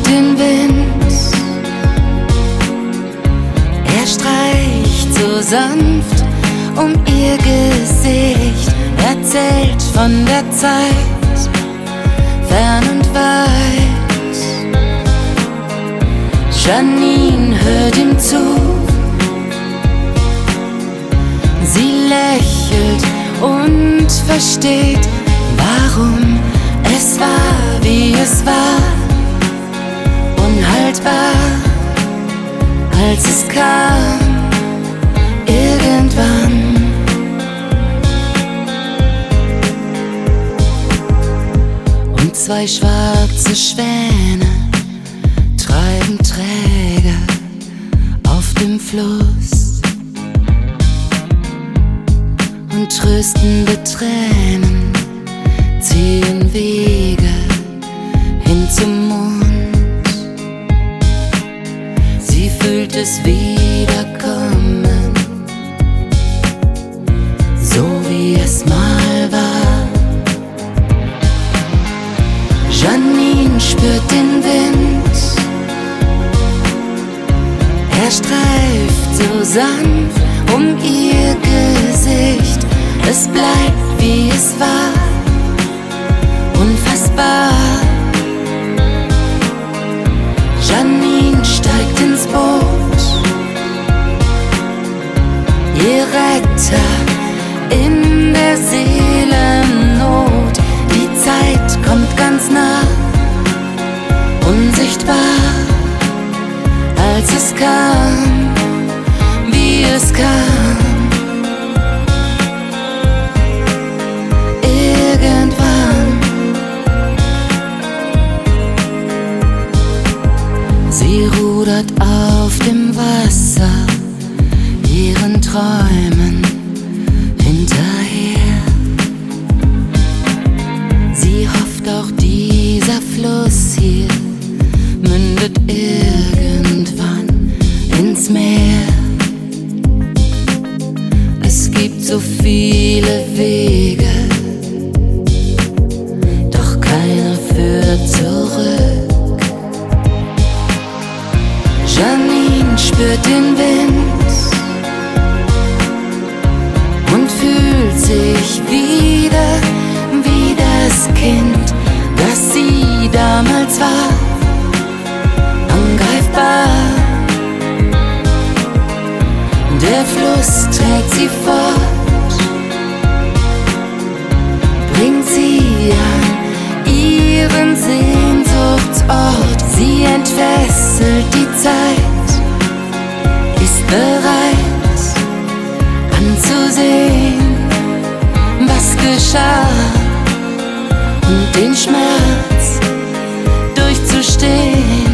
den Wind. Er streicht so sanft um ihr Gesicht, erzählt von der Zeit, fern und weit. Janine hört ihm zu, sie lächelt und versteht, warum es war, wie es war, unhaltbar, als es kam, irgendwann. Und zwei schwarze Schwäne treiben träge auf dem Fluss, und tröstende Tränen ziehen Wege hin zum Mond. Sie fühlt es wiederkommen, so wie es mal war. Janine spürt den Wind, er streift so sanft um ihr Gesicht. Es bleibt, wie es war, unfassbar. Janine steigt ins Boot, ihr Retter in der Seelennot. Die Zeit kommt ganz nah, unsichtbar, als es kam, wie es kam. Sie rudert auf dem Wasser, ihren Träumen hinterher. Sie hofft, auch dieser Fluss hier mündet irgendwann ins Meer. Es gibt so viele Wege, doch keiner führt zurück. Janine spürt den Wind und fühlt sich wieder wie das Kind, das sie damals war, angreifbar. Der Fluss trägt sie fort, bringt sie an ihren Sehnsuchtsort. Sie entfesselt die Zeit, ist bereit anzusehen, was geschah, und den Schmerz durchzustehen.